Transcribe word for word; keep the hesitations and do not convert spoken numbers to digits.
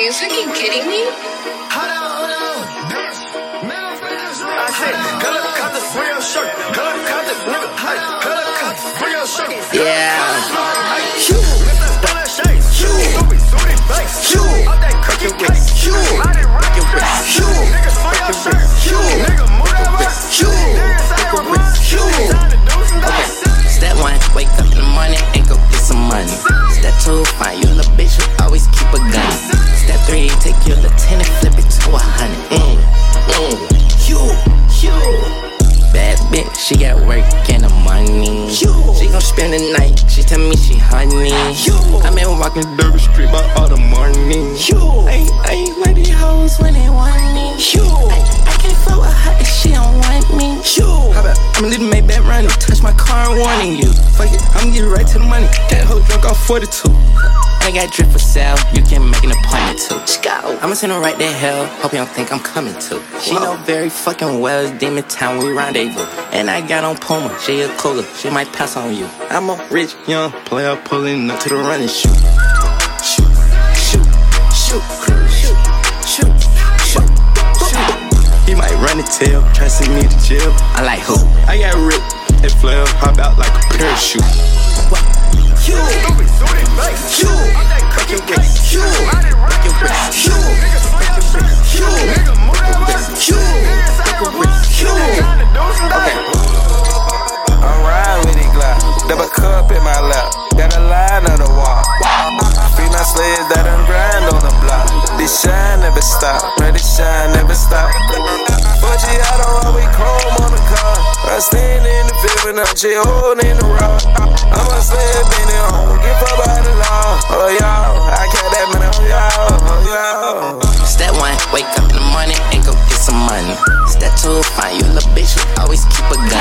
you fucking kidding me? Hold on, hold on. I said, cut up, cut the real shirt. Cut up, cut the nigga. Hey, cut up, cut the real shirt. Yeah. You, Mister Shade. You, Stupid, Sooty Face. You, all that cookie cake. You, I didn't rock your wrist. You, niggas for your shirt. You, nigga, move that waist. You, niggas say we're with you. Time to do some days. Step one, wake up in the morning and go get some money. Step two, find you a little bitch who always keep a gun. Step three, take your little ten and flip it to a hundred. Mm, mm. You, you. Bad bitch, she got work and the money. You. She gon' spend the night, she tell me she honey. You. I been walking Derby Street by all the morning. You. I, I ain't like these hoes when they want me. You. I, I can't fuck with her if she don't want me. You. How about I'ma leave the Maybach running, touch my car and warning you. Fuck it, I'ma get right to the money. That hoe drunk off forty-two. I got drip for sale, you can make an appointment too. I'ma send her right to hell, hope you don't think I'm coming too. She know very fucking well it's Demon Town, we rendezvous. And I got on Puma, she a cooler, she might pass on you. I'm a rich young player pulling up to the running shoot. Shoot, shoot, shoot, shoot, shoot, shoot, shoot. He might run the tail, try to send me to jail. I like who? I got ripped and flail, hop out like a parachute. What? You, Stupid, Sooty Face. You, all that cookie cake. You, I didn't rock your wrist. You, niggas for your shirt. You, nigga, move that waist. You, niggas say we're with you. Time to do some days. I'm riding with it Glock, double cup in my lap. Got a line on the wall. Free my slaves that done grind on the block. This shine never stop, ready shine never stop. But yeah, I don't always chrome on the car. I stand in the field and I'm just holding the rock. I'm a slave in it home, give up by the law. Oh y'all, I can't that man on y'all, oh y'all. Step one, wake up in the morning and go get some money. Step two, find you a little bitch who always keep a gun.